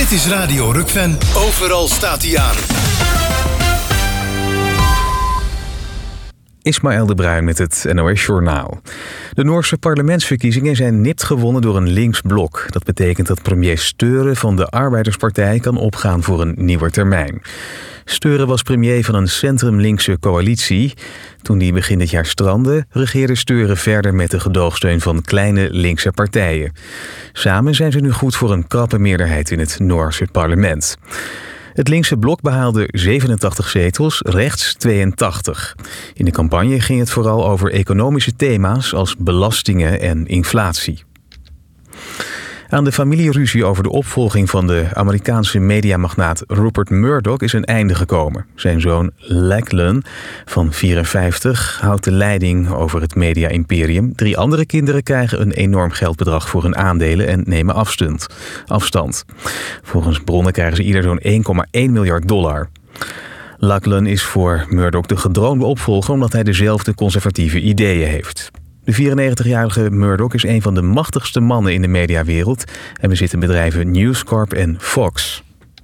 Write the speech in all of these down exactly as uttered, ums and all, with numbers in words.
Dit is Radio Rukven. Overal staat hij aan. Ismaël de Bruin met het N O S Journaal. De Noorse parlementsverkiezingen zijn nipt gewonnen door een links blok. Dat betekent dat premier Støre van de Arbeiderspartij kan opgaan voor een nieuwe termijn. Støre was premier van een centrum-linkse coalitie. Toen die begin dit jaar strandde, regeerde Støre verder met de gedoogsteun van kleine linkse partijen. Samen zijn ze nu goed voor een krappe meerderheid in het Noorse parlement. Het linkse blok behaalde zevenentachtig zetels, rechts tweeëntachtig. In de campagne ging het vooral over economische thema's als belastingen en inflatie. Aan de familieruzie over de opvolging van de Amerikaanse mediamagnaat Rupert Murdoch is een einde gekomen. Zijn zoon Lachlan van vierenvijftig houdt de leiding over het media-imperium. Drie andere kinderen krijgen een enorm geldbedrag voor hun aandelen en nemen afstand. afstand. Volgens bronnen krijgen ze ieder zo'n één komma één miljard dollar. Lachlan is voor Murdoch de gedroomde opvolger omdat hij dezelfde conservatieve ideeën heeft. De vierennegentigjarige Murdoch is een van de machtigste mannen in de mediawereld en bezit de bedrijven News Corp en Fox.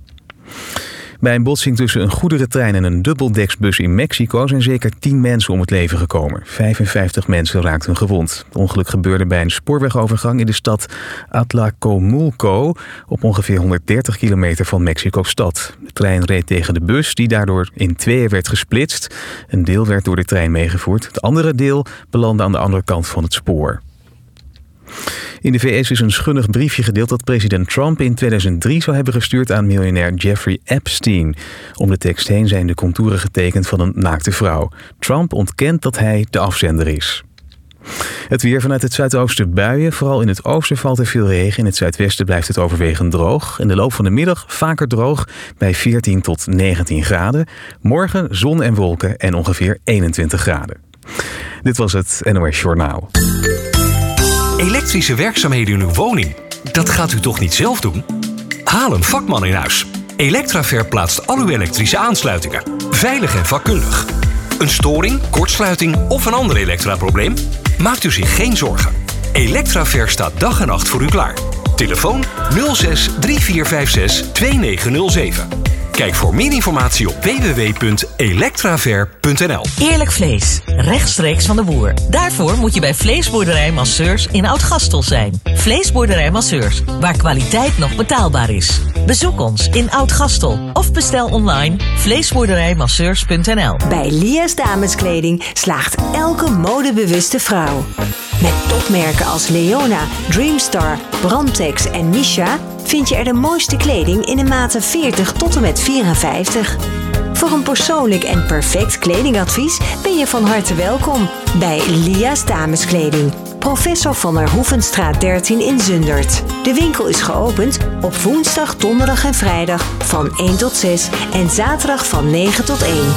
Bij een botsing tussen een goederentrein en een dubbeldeksbus in Mexico zijn zeker tien mensen om het leven gekomen. vijfenvijftig mensen raakten gewond. Het ongeluk gebeurde bij een spoorwegovergang in de stad Atlacomulco op ongeveer honderddertig kilometer van Mexico-stad. De trein reed tegen de bus die daardoor in tweeën werd gesplitst. Een deel werd door de trein meegevoerd. Het andere deel belandde aan de andere kant van het spoor. In de V S is een schunnig briefje gedeeld dat president Trump in tweeduizend drie zou hebben gestuurd aan miljonair Jeffrey Epstein. Om de tekst heen zijn de contouren getekend van een naakte vrouw. Trump ontkent dat hij de afzender is. Het weer vanuit het zuidoosten buien. Vooral in het oosten valt er veel regen. In het zuidwesten blijft het overwegend droog. In de loop van de middag vaker droog bij veertien tot negentien graden. Morgen zon en wolken en ongeveer eenentwintig graden. Dit was het N O S Journaal. Elektrische werkzaamheden in uw woning, dat gaat u toch niet zelf doen? Haal een vakman in huis. Electraver plaatst al uw elektrische aansluitingen. Veilig en vakkundig. Een storing, kortsluiting of een ander elektraprobleem? Maakt u zich geen zorgen. Electraver staat dag en nacht voor u klaar. Telefoon nul zes drie vier vijf zes twee negen nul zeven. Kijk voor meer informatie op w w w punt electraver punt n l. Eerlijk vlees, rechtstreeks van de boer. Daarvoor moet je bij Vleesboerderij Masseurs in Oud-Gastel zijn. Vleesboerderij Masseurs, waar kwaliteit nog betaalbaar is. Bezoek ons in Oud-Gastel of bestel online vleesboerderijmasseurs punt n l. Bij Lia's Dameskleding slaagt elke modebewuste vrouw. Met topmerken als Leona, Dreamstar, Brandtex en Misha vind je er de mooiste kleding in de maten veertig tot en met vierenvijftig. Voor een persoonlijk en perfect kledingadvies ben je van harte welkom bij Lia's Dameskleding. Professor van der Hoevenstraat dertien in Zundert. De winkel is geopend op woensdag, donderdag en vrijdag van één tot zes en zaterdag van negen tot één.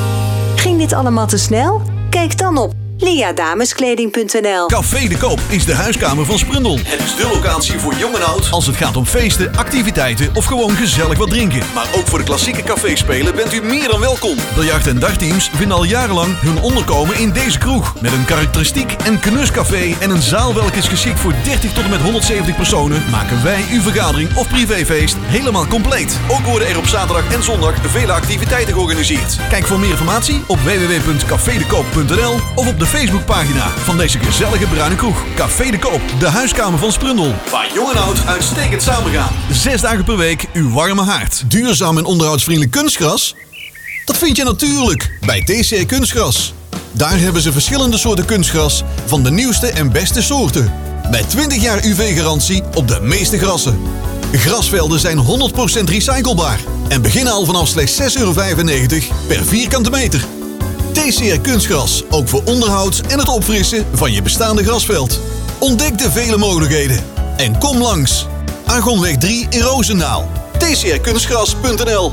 Ging dit allemaal te snel? Kijk dan op lia dameskleding punt n l. Café de Koop is de huiskamer van Sprundel. Het is de locatie voor jong en oud als het gaat om feesten, activiteiten of gewoon gezellig wat drinken. Maar ook voor de klassieke caféspelen bent u meer dan welkom. Biljart- en dagteams vinden al jarenlang hun onderkomen in deze kroeg. Met een karakteristiek en knuscafé en een zaal welke is geschikt voor dertig tot en met honderdzeventig personen, maken wij uw vergadering of privéfeest helemaal compleet. Ook worden er op zaterdag en zondag vele activiteiten georganiseerd. Kijk voor meer informatie op w w w punt café de koop punt n l of op de Facebookpagina van deze gezellige bruine kroeg. Café de Koop, de huiskamer van Sprundel. Waar jong en oud uitstekend samengaan. Zes dagen per week uw warme haard. Duurzaam en onderhoudsvriendelijk kunstgras? Dat vind je natuurlijk bij T C R Kunstgras. Daar hebben ze verschillende soorten kunstgras van de nieuwste en beste soorten. Met twintig jaar U V-garantie op de meeste grassen. Grasvelden zijn honderd procent recyclebaar en beginnen al vanaf slechts zes euro vijfennegentig per vierkante meter. T C R Kunstgras, ook voor onderhoud en het opfrissen van je bestaande grasveld. Ontdek de vele mogelijkheden en kom langs. Argonweg drie in Roosendaal. T C R kunstgras punt n l.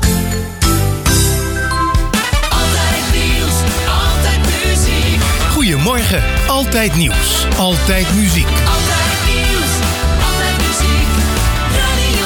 Altijd nieuws, altijd muziek. Goedemorgen, altijd nieuws, altijd muziek. Altijd nieuws, altijd muziek. Radio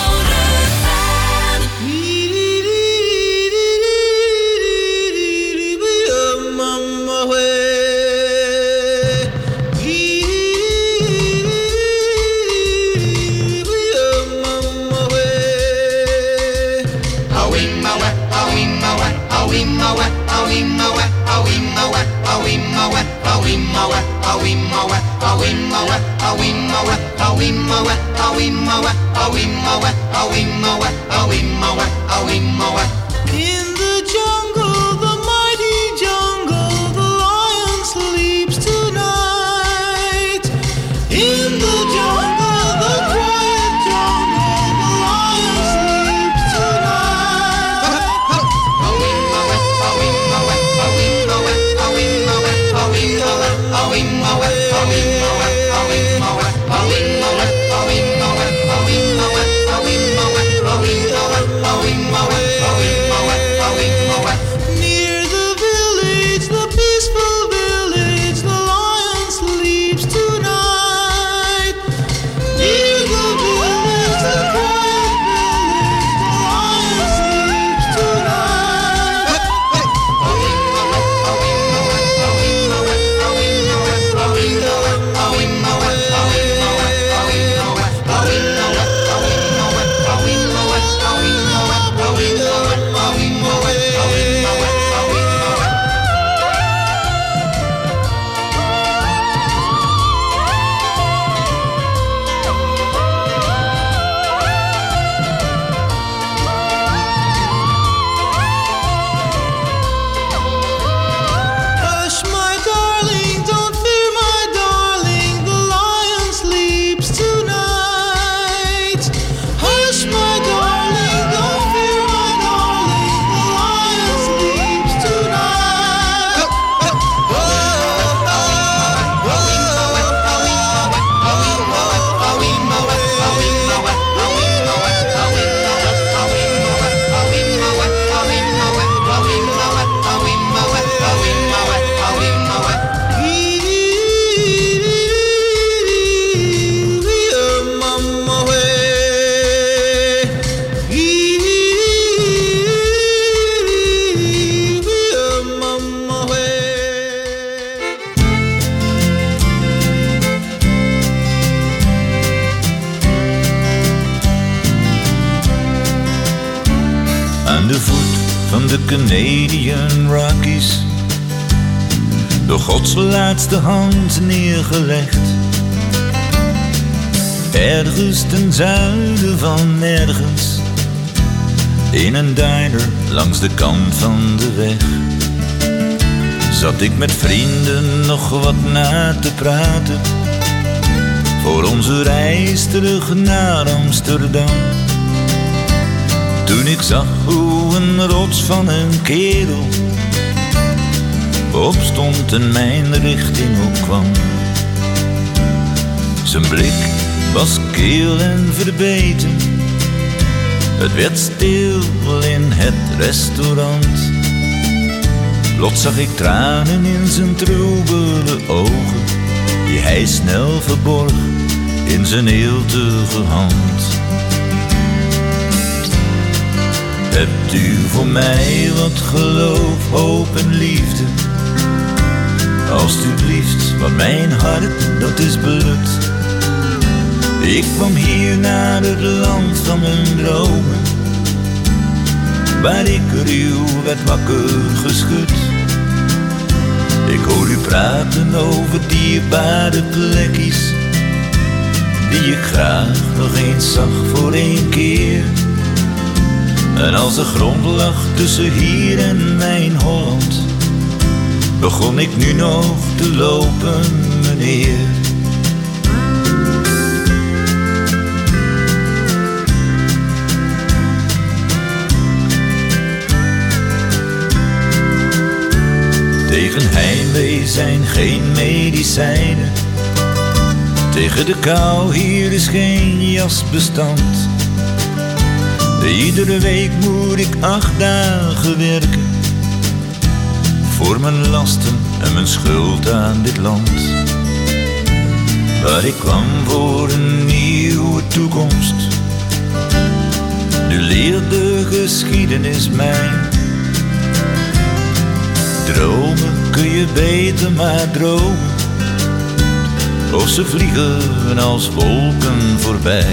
In the jungle, the mighty jungle, the lion sleeps tonight. In the jungle, the quiet jungle, the lion sleeps tonight. Near the village, the peaceful village, the lion sleeps tonight. Near the village, the quiet village, the lion sleeps tonight. Hush, my darling, don't fear, my darling, the lion sleeps tonight. Hush, my darling, don't fear, my darling, the lion sleeps tonight. Aan de voet van de Canadian Rockies, door Gods laatste hand neergelegd. Ergens ten zuiden van nergens, in een diner langs de kant van de weg, zat ik met vrienden nog wat na te praten voor onze reis terug naar Amsterdam. Toen ik zag hoe een rots van een kerel opstond en mijn richting opkwam. Zijn blik was kil en verbeten. Het werd stil in het restaurant. Plots zag ik tranen in zijn troebele ogen, die hij snel verborg in zijn eeltige hand. Hebt u voor mij wat geloof, hoop en liefde? Alsjeblieft, want mijn hart dat is blut. Ik kwam hier naar het land van mijn dromen, waar ik ruw werd wakker geschud. Ik hoor u praten over dierbare plekjes, die ik graag nog eens zag voor één keer. En als de grond lag tussen hier en mijn Holland, begon ik nu nog te lopen, meneer. Tegen heimwee zijn geen medicijnen, tegen de kou hier is geen jasbestand. Iedere week moet ik acht dagen werken, voor mijn lasten en mijn schuld aan dit land. Waar ik kwam voor een nieuwe toekomst, nu leert de geschiedenis mij. Dromen kun je beter maar dromen, of ze vliegen als wolken voorbij.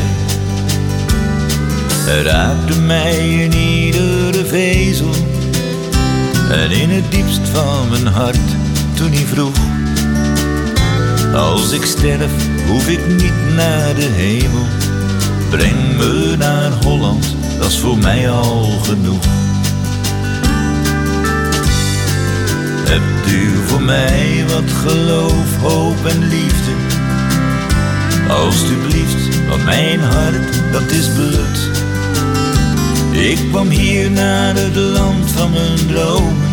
Er raakte mij in iedere vezel En in het diepst van mijn hart toen hij vroeg: als ik sterf hoef ik niet naar de hemel, breng me naar Holland, dat is voor mij al genoeg. Hebt u voor mij wat geloof, hoop en liefde? Alsjeblieft, want mijn hart dat is bloed. Ik kwam hier naar het land van mijn dromen,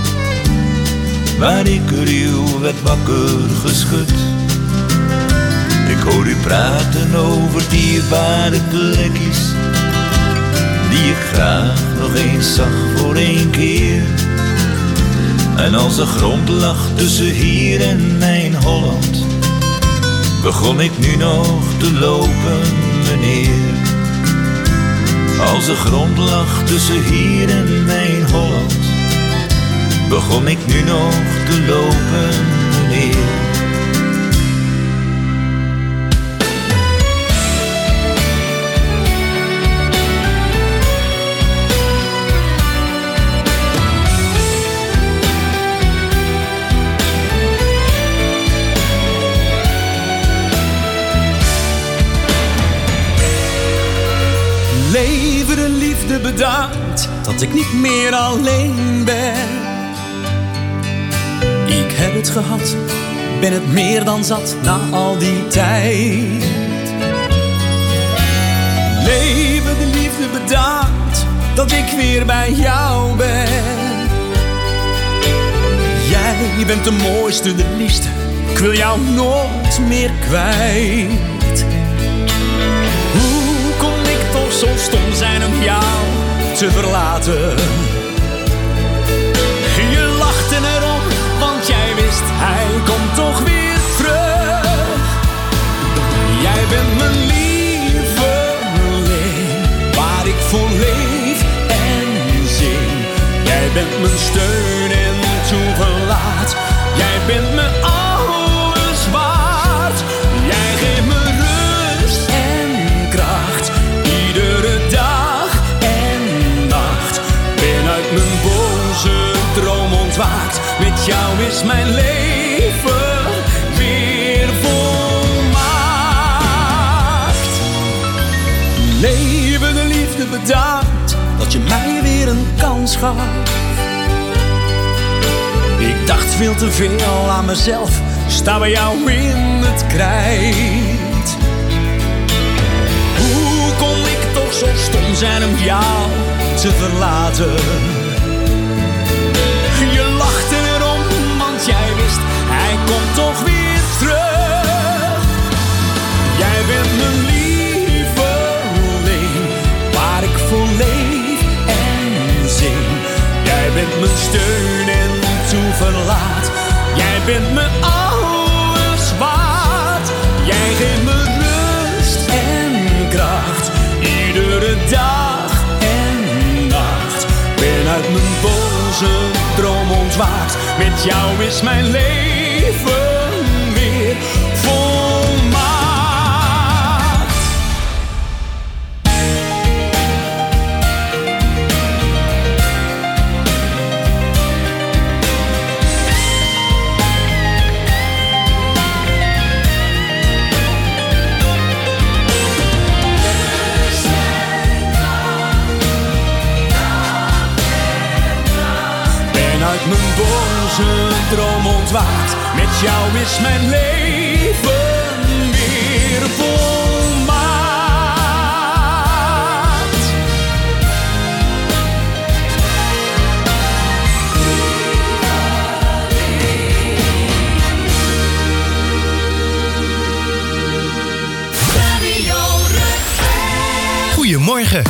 waar ik ruw werd wakker geschud. Ik hoor u praten over dierbare plekjes, die ik graag nog eens zag voor één keer. En als de grond lag tussen hier en mijn Holland, begon ik nu nog te lopen, meneer. Als de grond lag tussen hier en mijn Holland, begon ik nu nog te lopen, meneer. Leven de liefde bedankt dat ik niet meer alleen ben. Ik heb het gehad, ben het meer dan zat na al die tijd. Leven de liefde bedankt dat ik weer bij jou ben. Jij bent de mooiste, de liefste, ik wil jou nooit meer kwijt. Hoe kon ik toch zo stom zijn om jou te verlaten? Je lachte erom, want jij wist, hij komt toch weer terug. Jij bent mijn lieveling, waar ik voor leef en zing. Jij bent mijn steun en toeverlaat. Jij bent me alles waard. Jij geeft me rust en kracht, iedere dag en nacht. Ben uit mijn boze droom ontwaakt. Met jou is mijn leven weer volmaakt. Leven de liefde bedankt dat je mij weer een kans gaf. Ik dacht veel te veel aan mezelf, sta bij jou in het krijt. Hoe kon ik toch zo stom zijn om jou te verlaten? Je lachte erom, want jij wist, hij komt toch weer terug. Jij bent mijn lieveling, waar ik voor leef en zing. Jij bent mijn steun en toeverlaat. Jij bent me alles waard. Jij geeft me rust en kracht, iedere dag en nacht. Ben uit mijn boze droom ontwaakt. Met jou is mijn leven weer volmaakt. Mijn boze droom ontwaakt. Met jou is mijn leven weer volmaakt. Goedemorgen.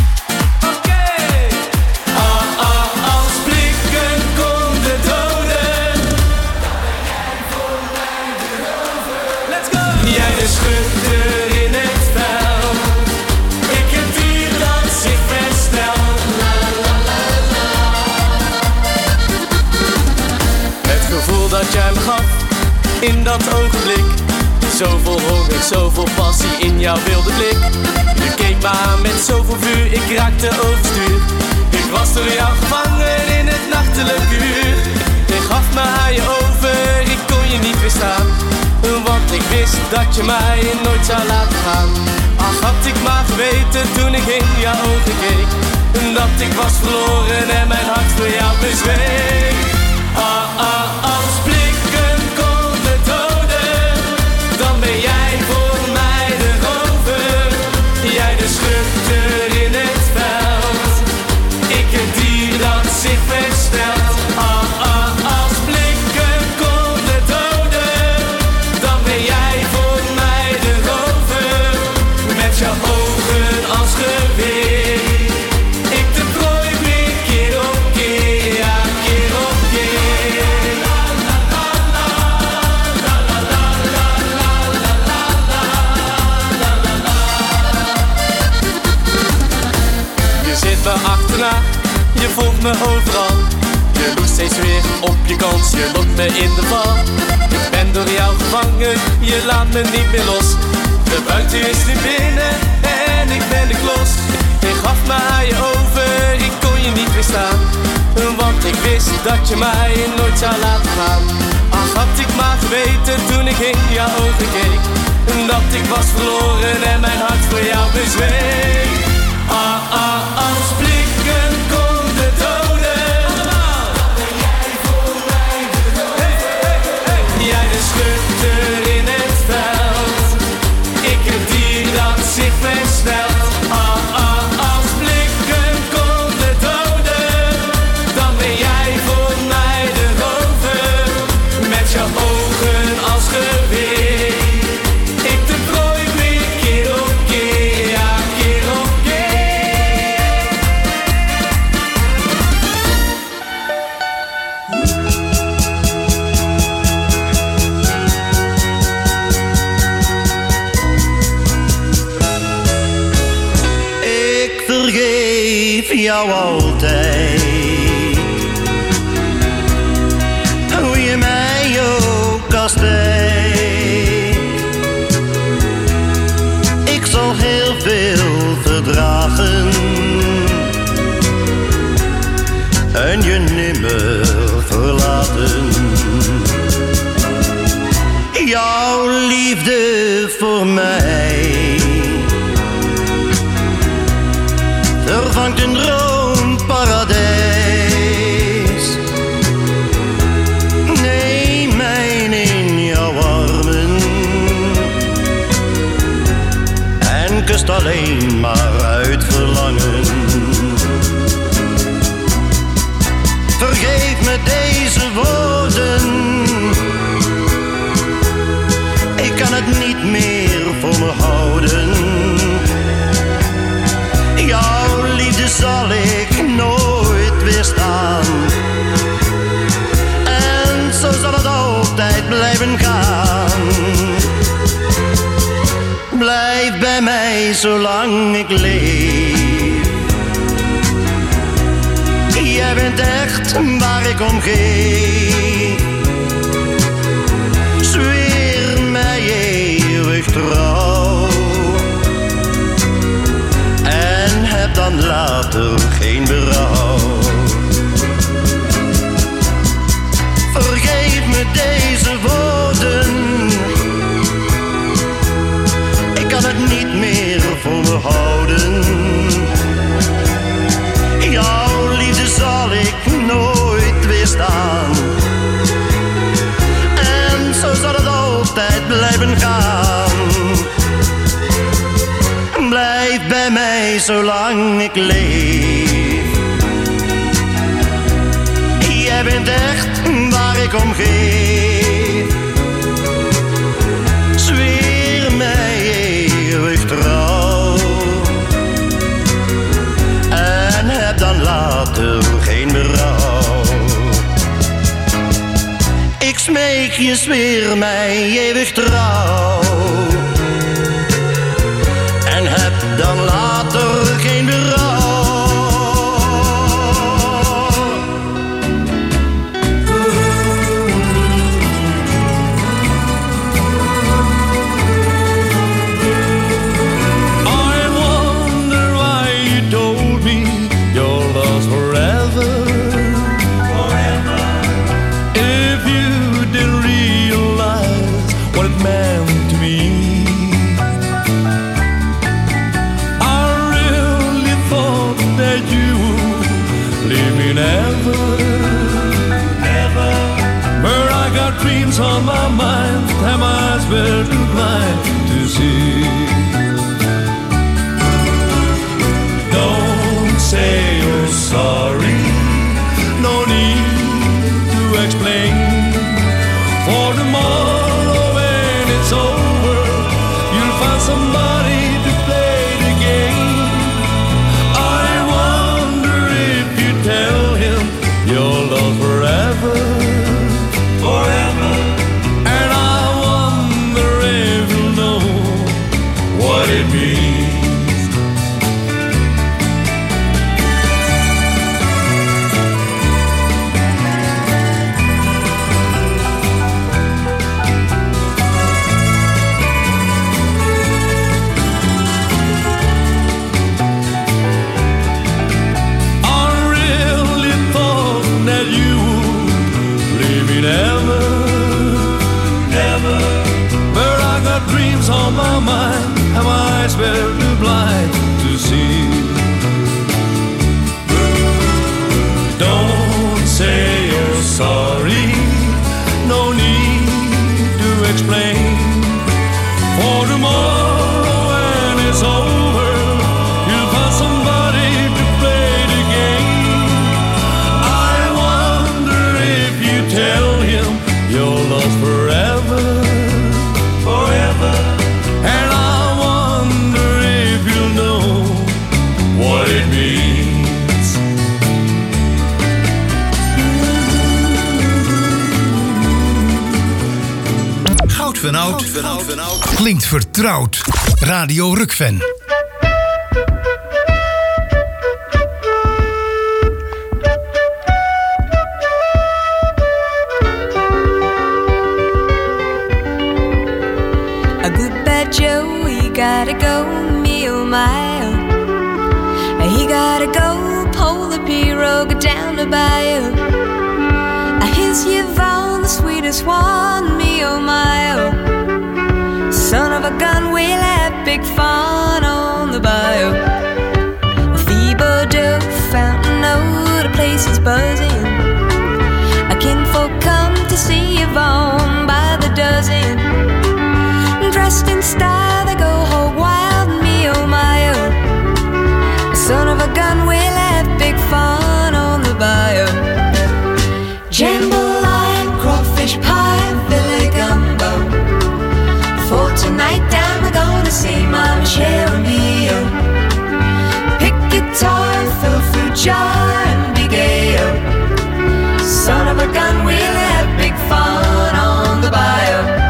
Dat jij me gaf in dat ogenblik. Zoveel honger, zoveel passie in jouw wilde blik. Je keek me aan met zoveel vuur, ik raakte overstuur. Ik was door jou gevangen in een het nachtelijk uur. Je gaf me aan je over, ik kon je niet weerstaan. Want ik wist dat je mij nooit zou laten gaan. Ach, had ik maar geweten toen ik in jouw ogen keek, dat ik was verloren en mijn hart voor jou bezweek. Ah, ah, als blikken konden doden, dan ben jij voor mij de rover. Jij de schutter in het veld, ik het dier dat zich verstelt. Ah, ah, als blikken konden doden, dan ben jij voor mij de rover. Met jouw ogen als geweer, ik de prooi weer keer op keer, ja, keer op keer. Je zit me achterna, je volgt me overal. Je loest steeds weer op je kans, je lokt me in de val. Ik ben door jou gevangen, je laat me niet meer los. De buiten is nu binnen en ik ben de klos. Je gaf me aan je over, ik kon je niet weerstaan. Want ik wist dat je mij nooit zou laten gaan. Ach, had ik maar geweten toen ik in jouw ogen keek, dat ik was verloren en mijn hart voor jou bezweek. Ah, ah, als blikken konden doden, dan ben jij voor mij de dood. Hey, hey, hey. Jij de schutter in het veld, ik het dier dat zich verstelt. Ah, ah, als blikken konden doden, dan ben jij voor mij de rover. Met jouw ogen als geweer, ik de prooi weer keer op keer, ja, keer op keer. Ik vergeef jou altijd, hoe je mij ook kastijdt. Ik zal heel veel verdragen en je nimmer verlaten. Jouw liefde voor mij vervangt een droomparadijs. Neem mij in jouw armen en kust alleen maar uit verlangen. Vergeef me deze woorden, ik kan het niet meer voor me houden. Jouw liefde zal ik nooit weerstaan, en zo zal het altijd blijven gaan. Blijf bij mij zolang ik leef. Jij bent echt waar ik om geef. Zweer mij eeuwig trouw en heb dan later geen berouw. Vergeef me deze woorden, ik kan het niet meer voor me houden. Jouw liefde zal ik nooit weerstaan, en zo zal het altijd blijven gaan. Blijf bij mij zolang ik leef. Jij bent echt waar ik om geef. Zweer mij eeuwig trouw en heb dan later geen berouw. Ik smeek je, zweer mij eeuwig trouw en heb dan later geen berouw. I wonder why you told me your love's forever. were too blind to see. Don't say you're sorry, no need to explain. For tomorrow when it's over, you'll find somebody to play the game. I wonder if you tell him you're loved forever, forever. And I wonder if you'll know what it means. Never, never. But I got dreams on my mind, and my eyes were too blind to see. Don't say you're sorry, no need to explain. For tomorrow when it's over, you'll find somebody to play the game. I wonder if you tell you're lost forever, forever. And I wonder if you'll know what it means. Goud van Oud klinkt vertrouwd. Radio Rukven. Joe, he gotta go, me oh my oh. He gotta go, pull the pirogue down the bayou. Here's Yvonne, the sweetest one, me oh my oh. Son of a gun, we'll have big fun on the bayou. Thibodeau, Fountain O, the place is buzzing. A kinfolk come to see Yvonne by the dozen. Dressed in style, they go hog wild, me oh my oh. Son of a gun, we'll have big fun on the bayou. Jambalaya, crawfish pie, filet gumbo. For tonight down, we're gonna see Mama Cheramio. Pick guitar, fill fruit jar, and be gay-o. Son of a gun, we'll have big fun on the bayou.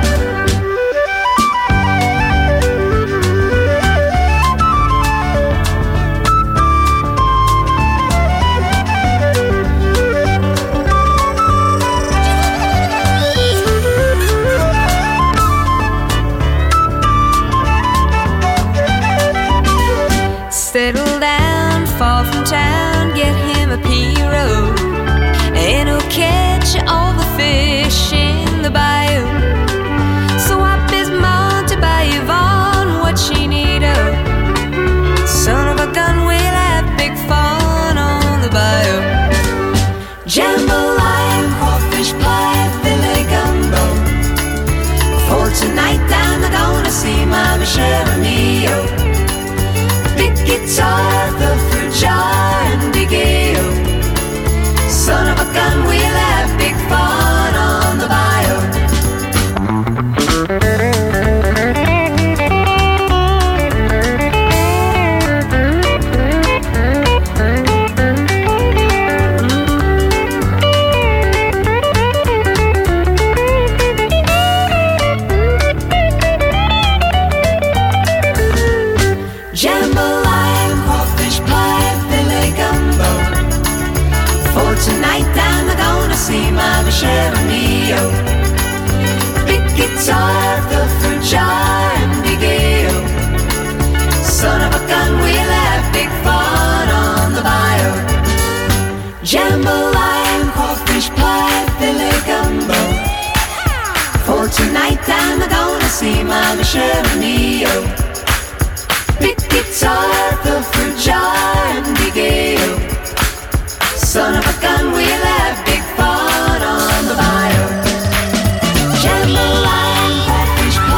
Settle down, fall from town, get him a pirogue, and he'll catch all the fish in the bayou. So up his mount to buy Yvonne what she need of. Son of a gun, we'll have big fun on the bayou. Jambalaya, crawfish pie, filet gumbo. For tonight down, they're gonna see Mama Cheramio. Guitar, the fruit jar, and big ale. Son of a gun, we'll have big fun on the bayou. Tonight down, we're gonna see Mama Cheramio. Big guitar, the fruit jar, and big ale. Son of a gun, we'll have big fun on the bayou. Jambalaya, crawfish pie, filet gumbo. For tonight down, we're gonna see Mama Cheramio. Big guitar, the fruit jar, and big ale. Son of a gun, we'll have big fun on the bayou. Jambalaya, crawfish pie.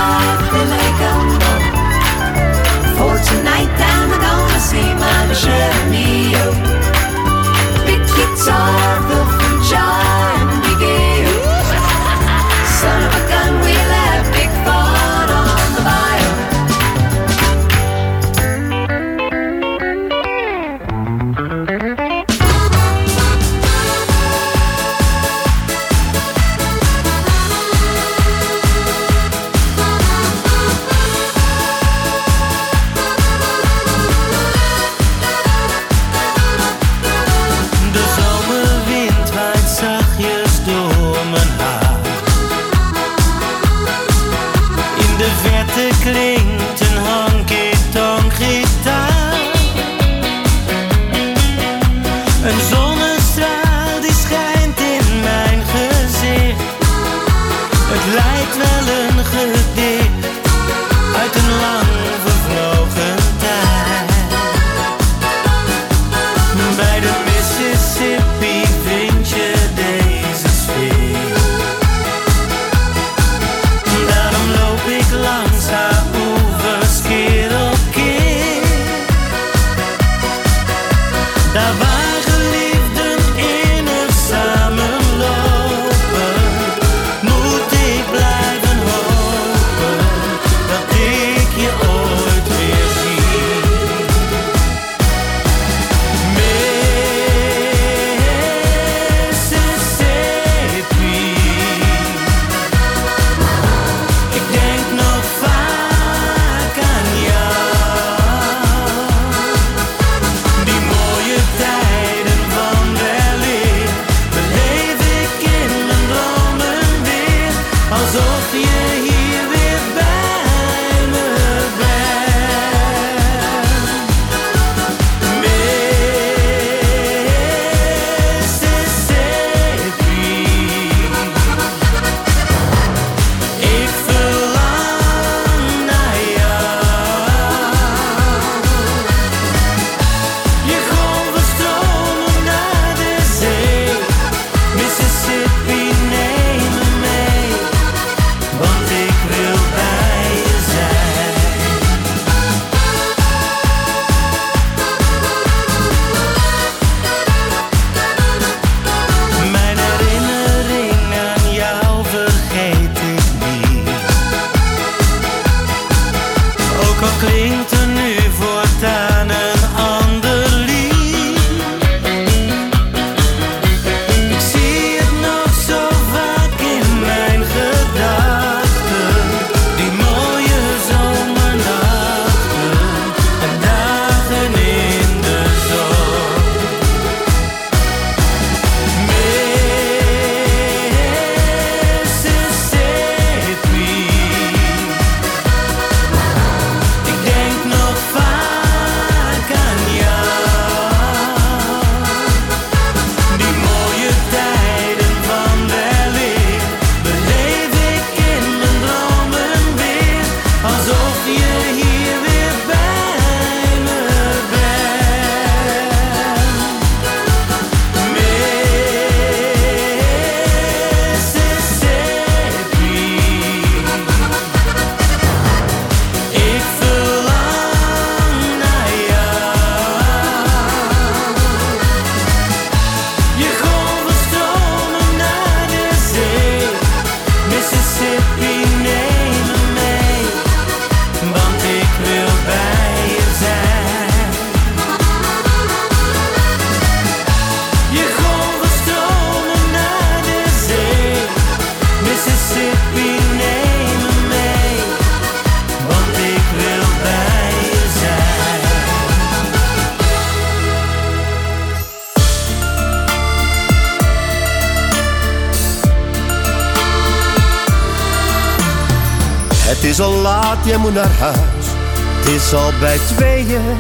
is al laat, jij moet naar huis. Het is al bij tweeën.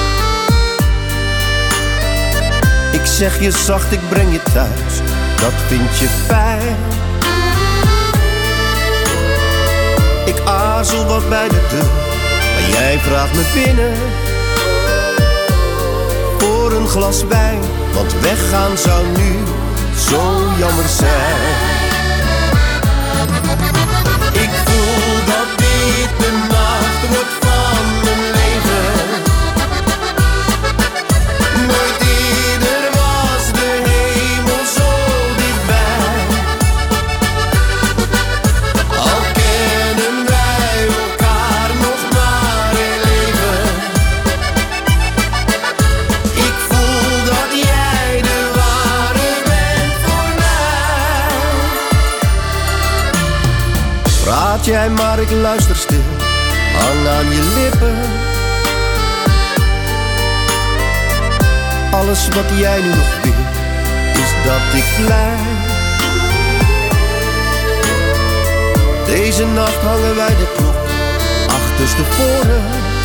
Ik zeg je zacht, ik breng je thuis. Dat vind je fijn. Ik aarzel wat bij de deur, maar jij vraagt me binnen. Voor een glas wijn, want weggaan zou nu zo jammer zijn. Ik voel dat dit de nacht wordt van mijn leven. Nooit eerder was de hemel zo dichtbij. Al kennen wij elkaar nog maar een leven. Ik voel dat jij de ware bent voor mij. Praat jij maar, ik luister stil. Hang aan je lippen. Alles wat jij nu nog wil, is dat ik blijf. Deze nacht hangen wij de klok achterstevoren.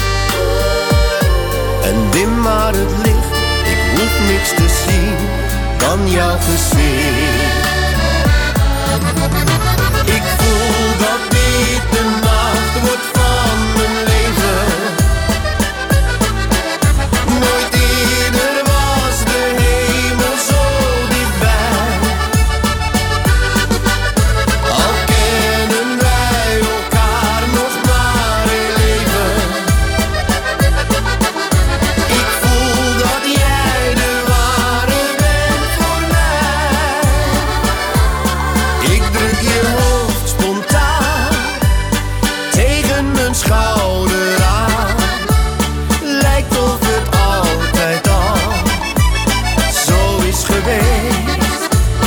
En dim maar het licht, ik hoef niks te zien dan jouw gezicht. Ik voel dat dit de nacht wordt van mijn leven. Nooit eerder was de hemel zo dichtbij. Al kennen wij elkaar nog maar een leven. Ik voel dat jij de ware bent voor mij. Ik druk je hoofd spontaan tegen mijn schouder aan. Lijkt of het altijd al zo is geweest.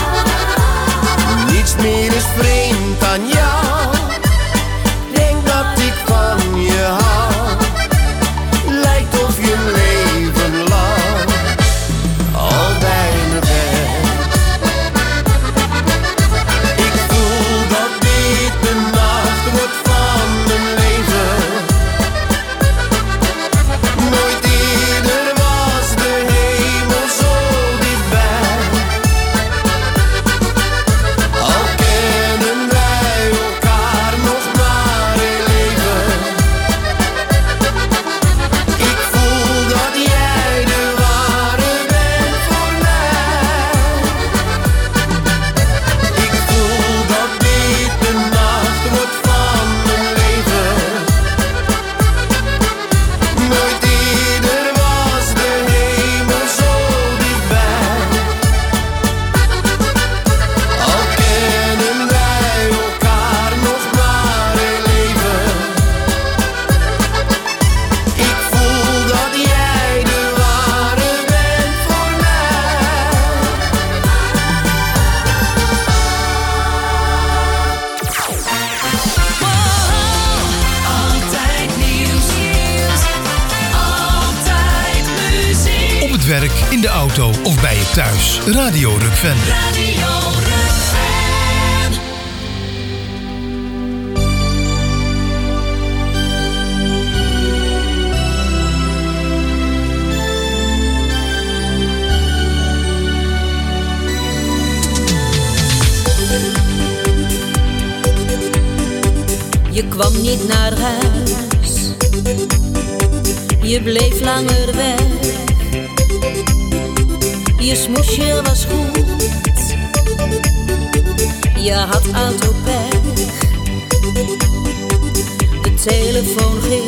Niets meer is vreemd aan jou. Denk dat ik van je hou. Lijkt of je leven lang al bij me bent. Ik voel dat dit de nacht wordt van mijn leven. Nooit eerder was de hemel zo dichtbij. Al kennen wij elkaar nog maar een leven. Ik voel dat jij de ware bent voor mij. Ik voel dat dit de nacht wordt van mijn leven. Nooit eerder was de hemel zo dichtbij. Al kennen wij elkaar nog maar een leven. Ik voel dat jij de ware bent voor mij. Altijd nieuws, altijd muziek. Op het werk, in de auto of bij je thuis. Radio Rukven. Radio Rukven. Je kwam niet naar huis, je bleef langer weg. Je smoesje was goed, je had autopech. De telefoon ging,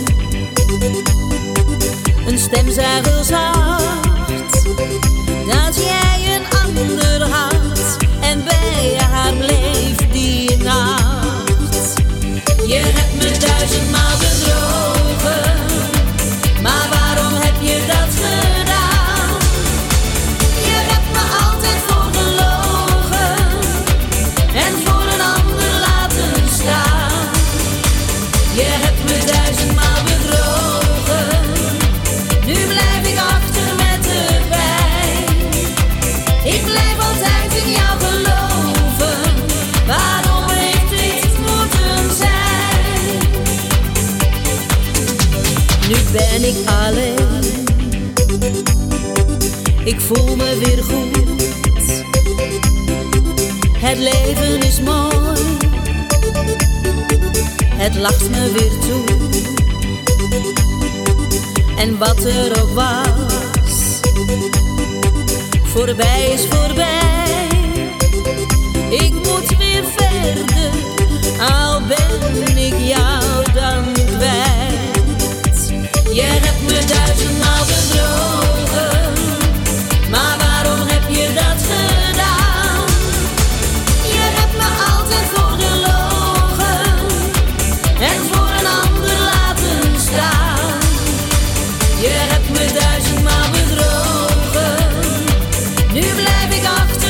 een stem zei heel zacht dat jij een ander had en bij haar bleef die nacht. Je hebt me duizendmaal bedrogen, maar waarom heb je dat gedaan? Je hebt me altijd voorgelogen en voor een ander laten staan. Je hebt me duizendmaal bedrogen, nu blijf ik achter alleen. Ik voel me weer goed. Het leven is mooi. Het lacht me weer toe. En wat er ook was, voorbij is voorbij. Ik moet weer verder, al ben ik jou dan kwijt. Je hebt me duizendmaal bedrogen, maar waarom heb je dat gedaan? Je hebt me altijd voorgelogen en voor een ander laten staan. Je hebt me duizendmaal bedrogen, nu blijf ik achter.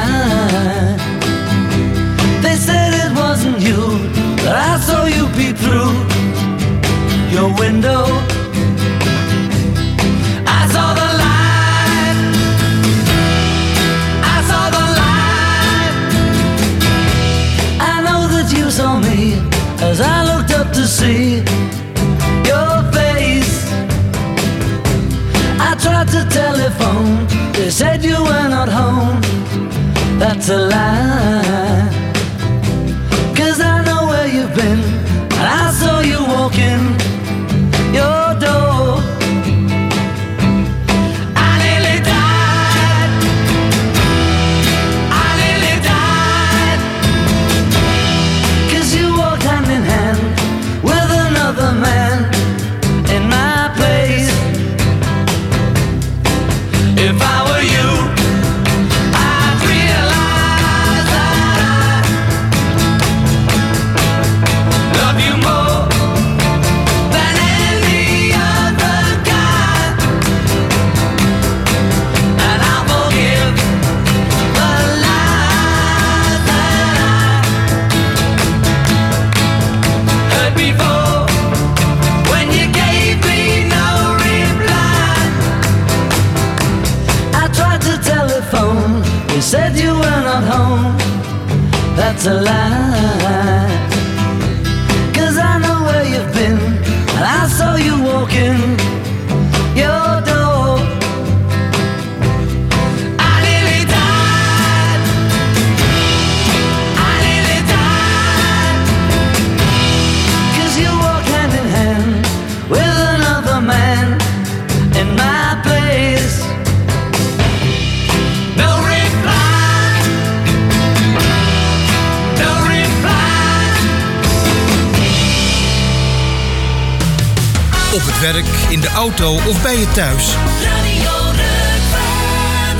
lie. They said it wasn't you, but I saw you peep through your window. I saw the light, I saw the light. I know that you saw me as I looked up to see your face. I tried to telephone, they said you were not home. That's a lie, 'cause I know where you've been, and I saw you walking your door. I nearly died, I nearly died, 'cause you walked hand in hand with another man in my place. If I were you, I'd realize that I love you more than any other guy, and I'll forgive the lies that I heard before when you gave me no reply. I tried to telephone, you said you were not home. That's a lie, 'cause I know where you've been, and I saw you walking your door. I nearly died, I nearly died, 'cause you walked hand in hand with another man in my place. No reply, no reply. Op het werk, in de auto of bij je thuis. Radio Rukven.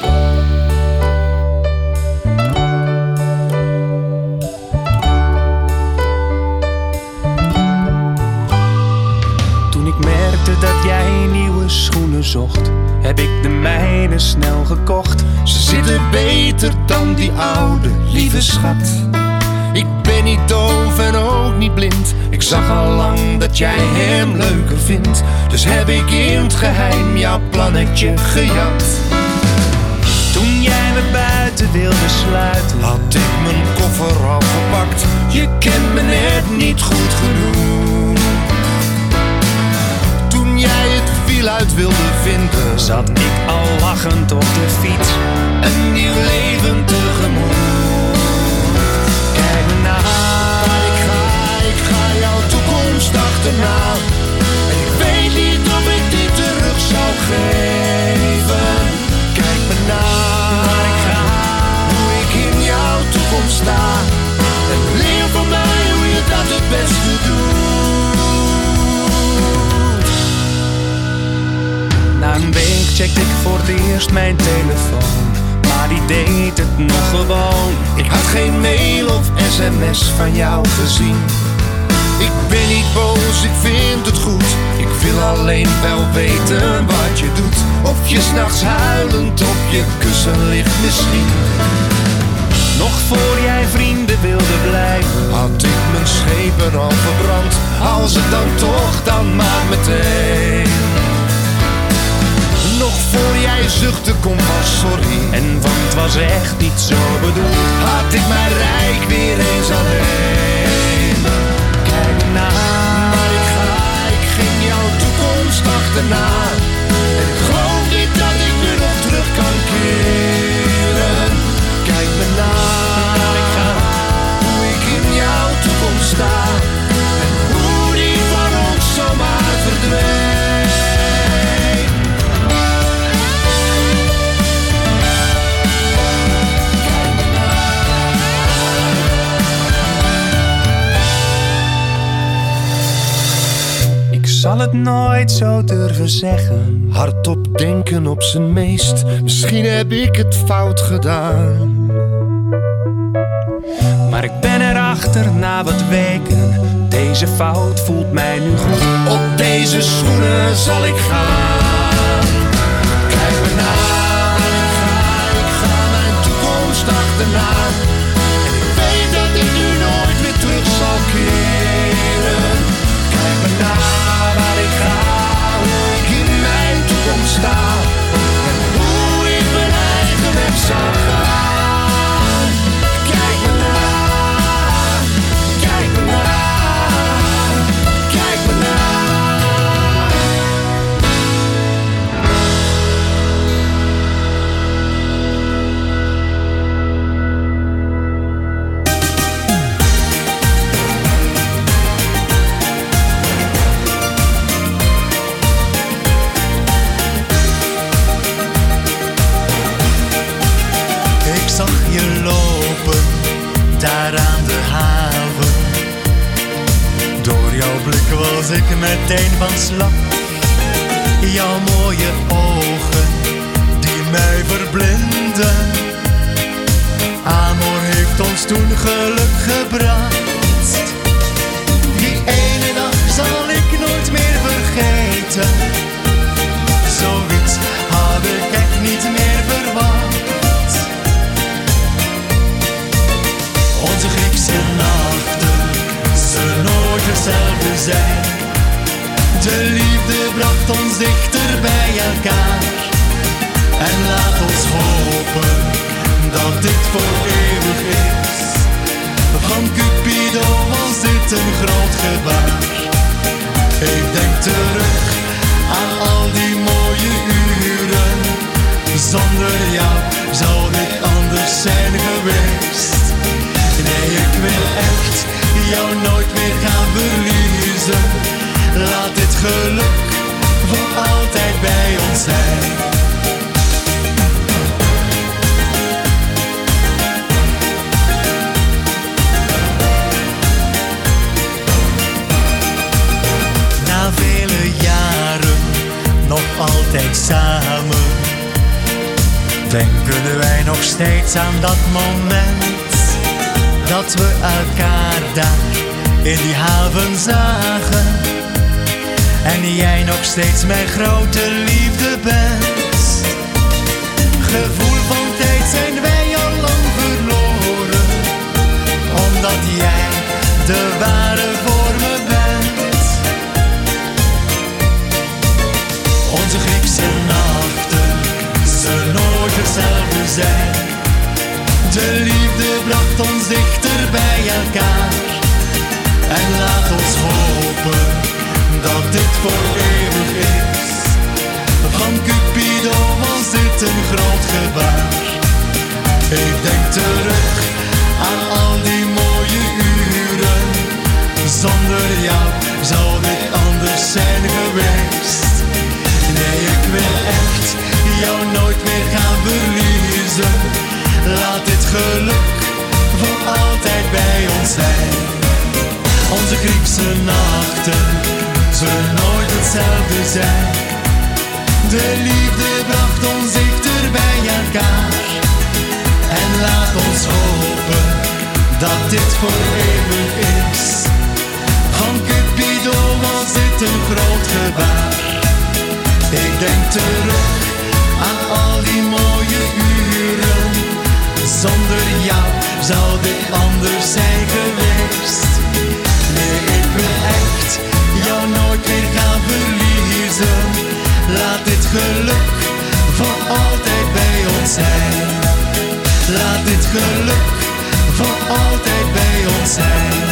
Toen ik merkte dat jij nieuwe schoenen zocht, heb ik de mijne snel gekocht. Ze zitten beter dan die oude, lieve schat. Ik ben niet doof en ook niet blind. Ik zag al lang dat jij hem leuker vindt. Dus heb ik in het geheim jouw plannetje gejat. Toen jij me buiten wilde sluiten, had ik mijn koffer al gepakt. Je kent me net niet goed genoeg. Toen jij het wiel uit wilde vinden, zat ik al lachend op de fiets. Een nieuw leven tegemoet. Kijk me na, waar ik ga, ik ga jouw toekomst achterna. En ik weet niet of ik dit terug zou geven. Kijk me na, waar ik ga, hoe ik in jouw toekomst sta. En leer van mij hoe je dat het beste doet. Na een week checkte ik voor het eerst mijn telefoon, maar die deed het nog gewoon. Ik had geen mail of sms van jou gezien. Ik ben niet boos, ik vind het goed. Ik wil alleen wel weten wat je doet. Of je 's nachts huilend op je kussen ligt misschien. Nog voor jij vrienden wilde blijven, had ik mijn schepen al verbrand. Als het dan toch, dan maar meteen. Nog voor jij zuchtte kon van sorry, en want het was echt niet zo bedoeld, had ik mijn rijk weer eens alleen. Kijk na, waar ik ga, ik ging jouw toekomst achterna. En ik geloof niet dat ik nu nog terug kan keren. Kijk me na, waar ik ga, hoe ik in jouw toekomst sta. En hoe die van ons zomaar verdwijnt. Ik zal het nooit zo durven zeggen, hardop denken op zijn meest. Misschien heb ik het fout gedaan, maar ik ben erachter na wat weken. Deze fout voelt mij nu goed. Op deze schoenen zal ik gaan. Kijk me na, waar ik ga, ik ga mijn toekomst na. En ik weet dat ik nu nooit meer terug zal keren. Kijk me na waar ik ga, hoe ik in mijn toekomst sta. En hoe ik mijn eigen weg zal gaan. Kijk me na, kijk me na, kijk me na. Ik zag je lopen, daar aan de haven. Door jouw blik was ik meteen van slag. Jouw mooie ogen, die mij verblinden. Amor heeft ons toen geluk gebracht. Die ene dag zal ik nooit meer vergeten. Zoiets had ik echt niet meer verwacht. Onze Griekse nachten zullen nooit hetzelfde zijn. De liefde bracht ons dichter bij elkaar. En laat ons hopen dat dit voor eeuwig is. Van Cupido was dit een groot gebaar. Ik denk terug aan al die mooie uren. Zonder jou zou dit anders zijn geweest. Nee, ik wil echt jou nooit meer gaan verliezen. Laat dit geluk voor altijd bij ons zijn. Na vele jaren nog altijd samen. Denken wij nog steeds aan dat moment dat we elkaar daar in die haven zagen. En jij nog steeds mijn grote liefde bent. Gevoel van tijd zijn wij al lang verloren. Omdat jij de ware voor me bent. Onze Griekse nachten zullen nooit hetzelfde zijn. De liefde bracht ons dichter bij elkaar. En laat ons hopen dat dit voor eeuwig is. Van Cupido was dit een groot gebaar. Ik denk terug aan al die mooie uren. Zonder jou zou dit anders zijn geweest. Nee, ik wil echt jou nooit meer gaan verliezen. Laat dit geluk voor altijd bij ons zijn. Onze Griekse nachten zullen nooit hetzelfde zijn. De liefde bracht ons dichter bij elkaar. En laat ons hopen dat dit voor eeuwig is. Van Cupido was dit een groot gebaar. Ik denk terug aan al die mooie uren. Zonder jou zou dit anders zijn geweest. Nee, ik wil echt jou nooit meer gaan verliezen. Laat dit geluk voor altijd bij ons zijn. Laat dit geluk voor altijd bij ons zijn.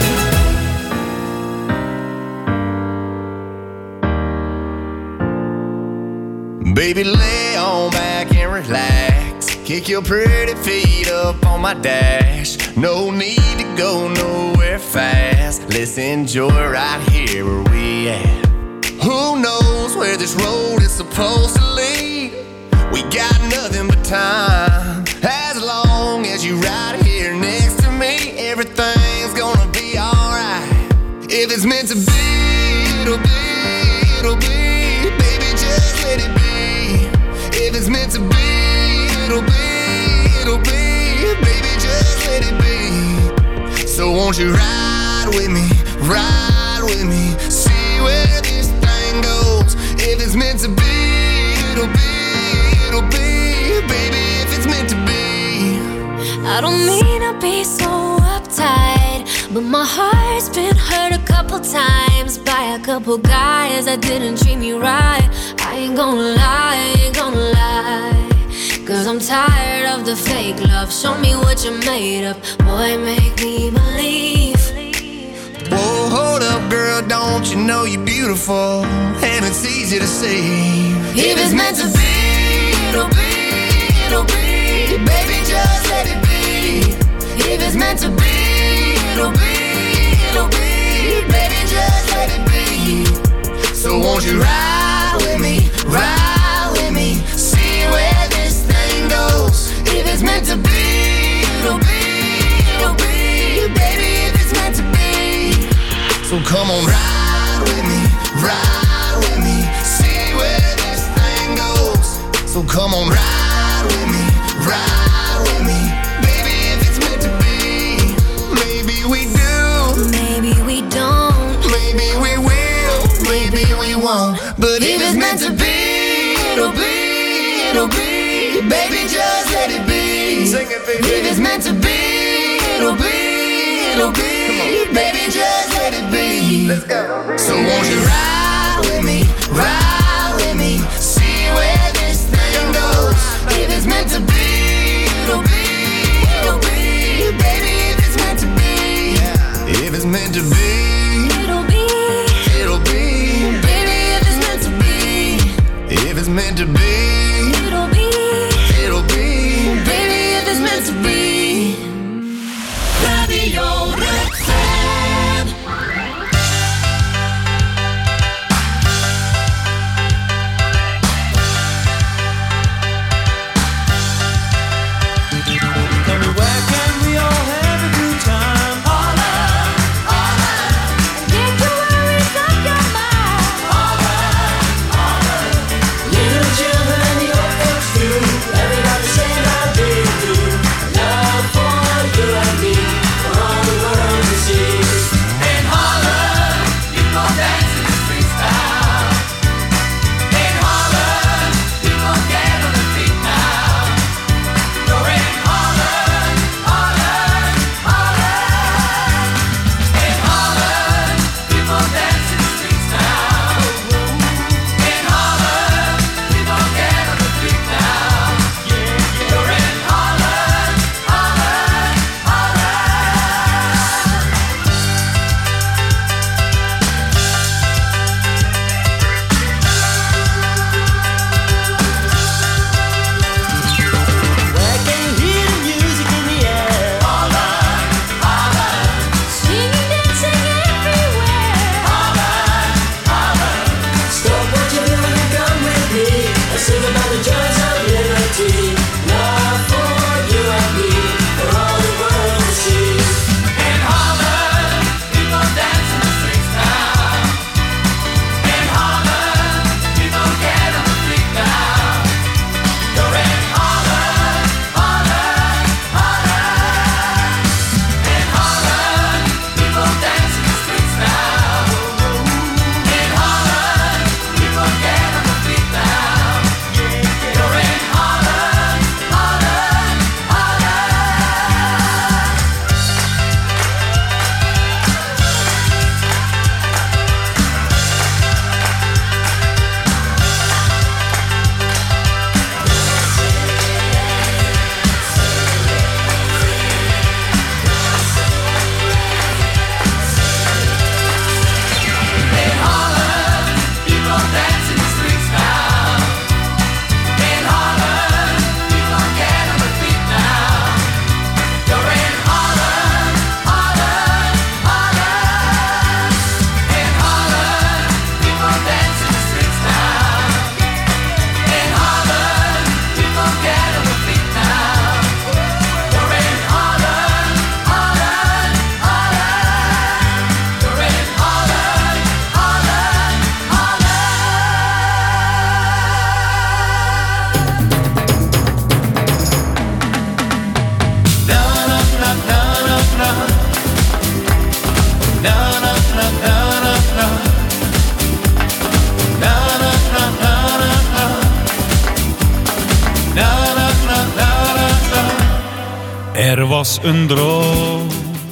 Baby, lay on back and relax. Kick your pretty feet up on my dash. No need to go nowhere fast. Let's enjoy right here where we at. Who knows where this road is supposed to lead? We got nothing but time. As long as you right here next to me, everything's gonna be alright. If it's meant to be, it'll be, it'll be. Baby, just let it be. If it's meant to be, it'll be, it'll be. Baby, just let it be. So won't you ride with me, ride with me. See where this thing goes. If it's meant to be, it'll be, it'll be. Baby, if it's meant to be. I don't mean to be so uptight, but my heart's been hurt a couple times by a couple guys that didn't treat me right. I ain't gonna lie, I ain't gonna lie, 'cause I'm tired of the fake love. Show me what you're made of, boy, make me believe. Whoa, hold up, girl, don't you know you're beautiful? And it's easy to see. If it's meant to be, it'll be, it'll be. Baby, just let it be. If it's meant to be, it'll be, it'll be. Baby, just let it be. So won't you ride with me, ride with me, see where this thing goes. If it's meant to be, it'll be, it'll be. Baby, if it's meant to be. So come on, ride with me, ride with me, see where this thing goes. So come on, ride with me, ride with me, baby, if it's meant to be. Maybe we do, maybe we don't, maybe we will, maybe we won't. But if it's meant to be, it'll be, it'll be. Baby, just let it be. Sing it, baby. If it's meant to be, it'll be, it'll be. Baby, just let it be. Let's go. So won't you ride with me, ride with me, see where this thing goes. If it's meant to be, it'll be, it'll be. Baby, if it's meant to be, yeah. If it's meant to be, it'll be, it'll be. Baby, if it's meant to be, if it's meant to be, it'll be, it'll be. Baby, if it's meant to be. Radio Redfern. Tell me, where can we all have a good time? All right, all right. Get your worries off your mind. All right, all right. Little children, your folks too. Everybody say I do. Love. Er was een droom.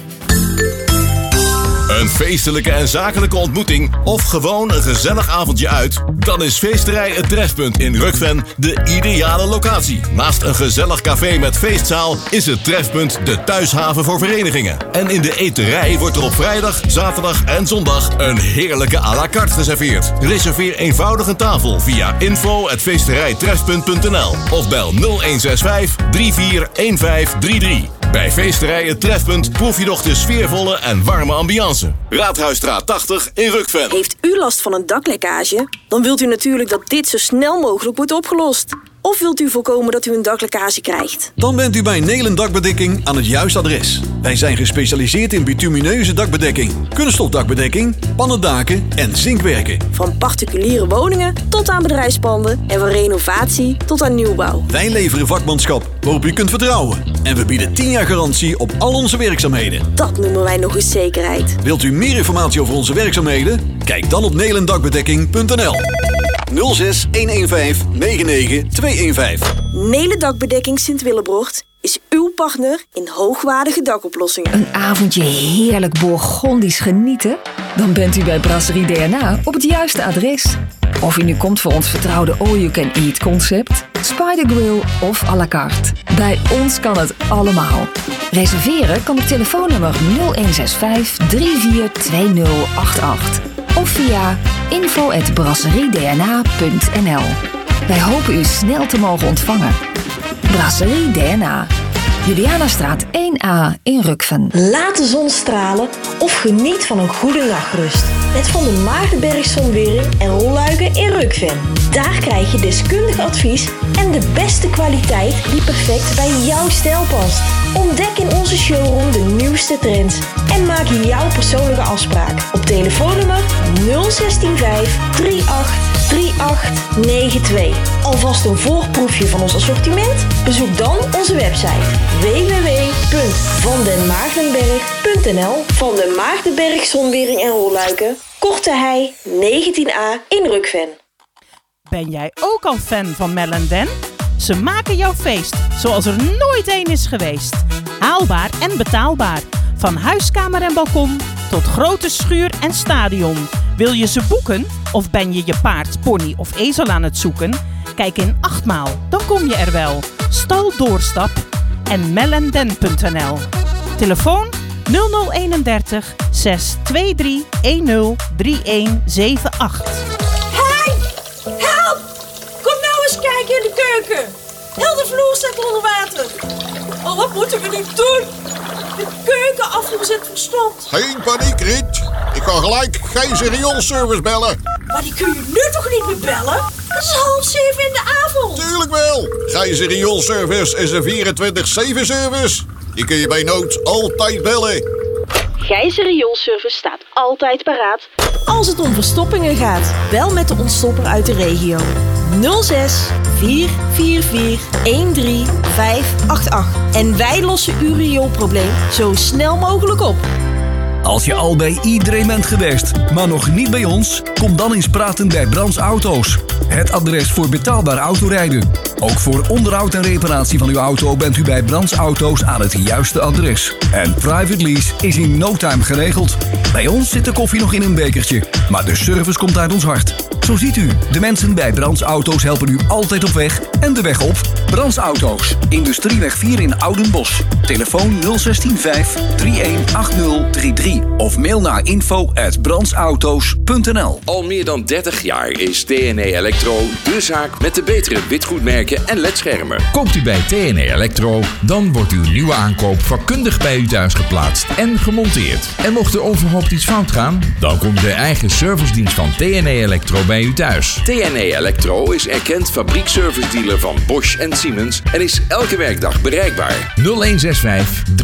Een feestelijke en zakelijke ontmoeting of gewoon een gezellig avondje uit? Dan is Feesterij Het Trefpunt in Rukven de ideale locatie. Naast een gezellig café met feestzaal is het Trefpunt de thuishaven voor verenigingen. En in de eterij wordt er op vrijdag, zaterdag en zondag een heerlijke à la carte geserveerd. Reserveer eenvoudig een tafel via info at feesterijtrefpunt punt n l of bel nul een zes vijf drie vier een vijf drie drie. Bij Feesterij Het Trefpunt proef je nog de sfeervolle en warme ambiance. Raadhuisstraat tachtig in Rukven. Heeft u last van een daklekkage? Dan wilt u natuurlijk dat dit zo snel mogelijk wordt opgelost. Of wilt u voorkomen dat u een daklekkage krijgt? Dan bent u bij Nelen Dakbedekking aan het juiste adres. Wij zijn gespecialiseerd in bitumineuze dakbedekking, kunststofdakbedekking, pannendaken en zinkwerken. Van particuliere woningen tot aan bedrijfspanden en van renovatie tot aan nieuwbouw. Wij leveren vakmanschap waarop u kunt vertrouwen. En we bieden tien jaar garantie op al onze werkzaamheden. Dat noemen wij nog eens zekerheid. Wilt u meer informatie over onze werkzaamheden? Kijk dan op nelendakbedekking punt n l. nul zes een een vijf negen negen twee een vijf. Nelen Dakbedekking Sint-Willebrocht is uw partner in hoogwaardige dakoplossingen. Een avondje heerlijk Bourgondisch genieten? Dan bent u bij Brasserie D N A op het juiste adres. Of u nu komt voor ons vertrouwde all-you-can-eat concept, Spider Grill of à la carte. Bij ons kan het allemaal. Reserveren kan op telefoonnummer nul een zes vijf drie vier twee nul acht acht of via info at brasserie d n a punt n l. Wij hopen u snel te mogen ontvangen. Brasserie D N A, Julianastraat één A in Rukven. Laat de zon stralen of geniet van een goede nachtrust. Met Van den Maardenberg Zonwering en Rolluiken in Rukven. Daar krijg je deskundig advies en de beste kwaliteit die perfect bij jouw stijl past. Ontdek in onze showroom de nieuwste trends en maak jouw persoonlijke afspraak op telefoonnummer nul een zes vijf drie acht drie acht negen twee. Alvast een voorproefje van ons assortiment? Bezoek dan onze website w w w punt van den maardenberg punt n l. Van den Maardenberg Zonwering en Rolluiken, Korte Hei negentien A in Rukven. Ben jij ook al fan van Mel en Den? Ze maken jouw feest zoals er nooit één is geweest. Haalbaar en betaalbaar. Van huiskamer en balkon tot grote schuur en stadion. Wil je ze boeken? Of ben je je paard, pony of ezel aan het zoeken? Kijk in Achtmaal, dan kom je er wel. Stal Doorstap en melenden punt n l. Telefoon nul nul eenendertig zes twee drie een nul drie een zeven acht. Hey! Help! Kom nou eens kijken in de keuken. Heel de vloer staat onder water. Oh, wat moeten we nu doen? De keukenafvoer zit verstomd. Geen paniek, Riet. Ik kan gelijk Gijzer rioolservice bellen. Maar die kun je nu toch niet meer bellen? Het is half zeven in de avond. Tuurlijk wel. Gijzer rioolservice is een vierentwintig zeven service. Die kun je bij nood altijd bellen. Gijzer Rioolservice staat altijd paraat als het om verstoppingen gaat. Bel met de ontstopper uit de regio. nul zes vier vier vier een drie vijf acht acht. En wij lossen uw rioolprobleem zo snel mogelijk op. Als je al bij iedereen bent geweest, maar nog niet bij ons, kom dan eens praten bij Brands Auto's. Het adres voor betaalbaar autorijden. Ook voor onderhoud en reparatie van uw auto bent u bij Brands Auto's aan het juiste adres. En private lease is in no time geregeld. Bij ons zit de koffie nog in een bekertje, maar de service komt uit ons hart. Zo ziet u, de mensen bij Brands Auto's helpen u altijd op weg en de weg op. Brands Auto's, Industrieweg vier in Oudenbosch. Telefoon nul een zes vijf drie een acht nul drie drie of mail naar info at brandsauto's punt n l. Al meer dan dertig jaar is T N E Electro de zaak met de betere witgoedmerken en ledschermen. Koopt u bij T N E Electro, dan wordt uw nieuwe aankoop vakkundig bij u thuis geplaatst en gemonteerd. En mocht er onverhoopt iets fout gaan, dan komt de eigen servicedienst van T N E Electro bij u thuis. T N E Electro is erkend fabriekservice dealer van Bosch en Siemens en is elke werkdag bereikbaar. nul een zes vijf